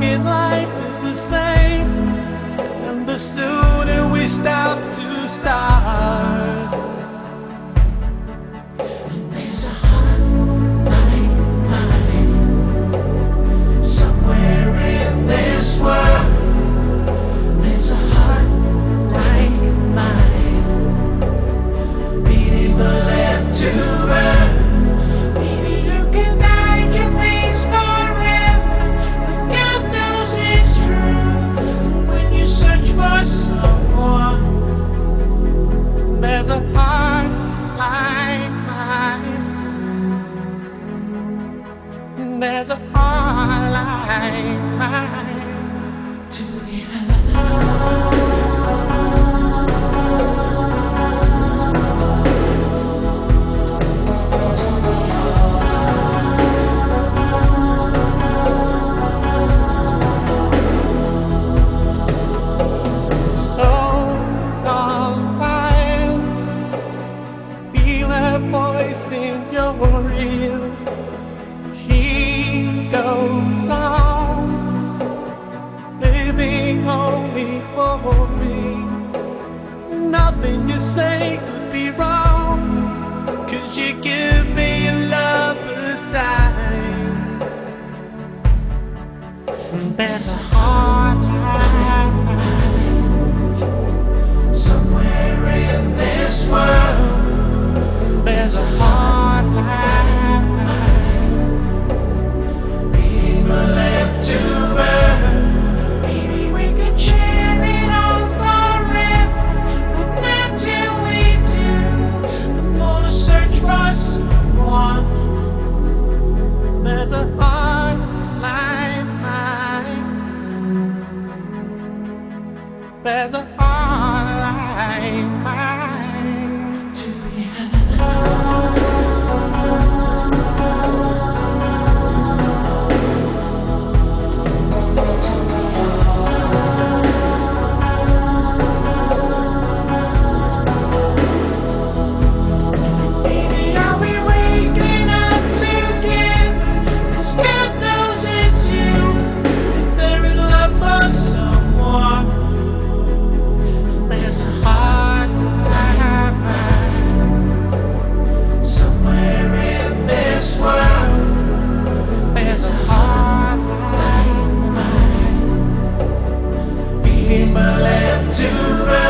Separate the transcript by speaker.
Speaker 1: thinking life is the same, and the sooner we stop to start.
Speaker 2: And there's a heart like mine somewhere in this world. There's a heart like mine beating the left to burn. Maybe you can hide your face forever, but God knows it's true. When you search for someone,
Speaker 1: There's a heart like mine. There's a heart like mine.
Speaker 2: to be
Speaker 1: Souls on fire, feel her voice in your ear. She goes on, living only for me. Nothing you say could be wrong, 'cause you give me a lover's sign. There's a heart like mine
Speaker 2: somewhere in this world.
Speaker 1: There's a heart like mine.
Speaker 2: Being the left to burn. Maybe we could share it all forever, but not till we do. I'm gonna search for someone.
Speaker 1: There's a heart like mine. There's a heart like mine.
Speaker 2: To be Maybe I'll be waking up together, 'cause God knows it's you. If they're in love for someone,
Speaker 1: There's a heart like mine.
Speaker 2: somewhere in this world.
Speaker 1: There's a heart like mine.
Speaker 2: Being the left to burn.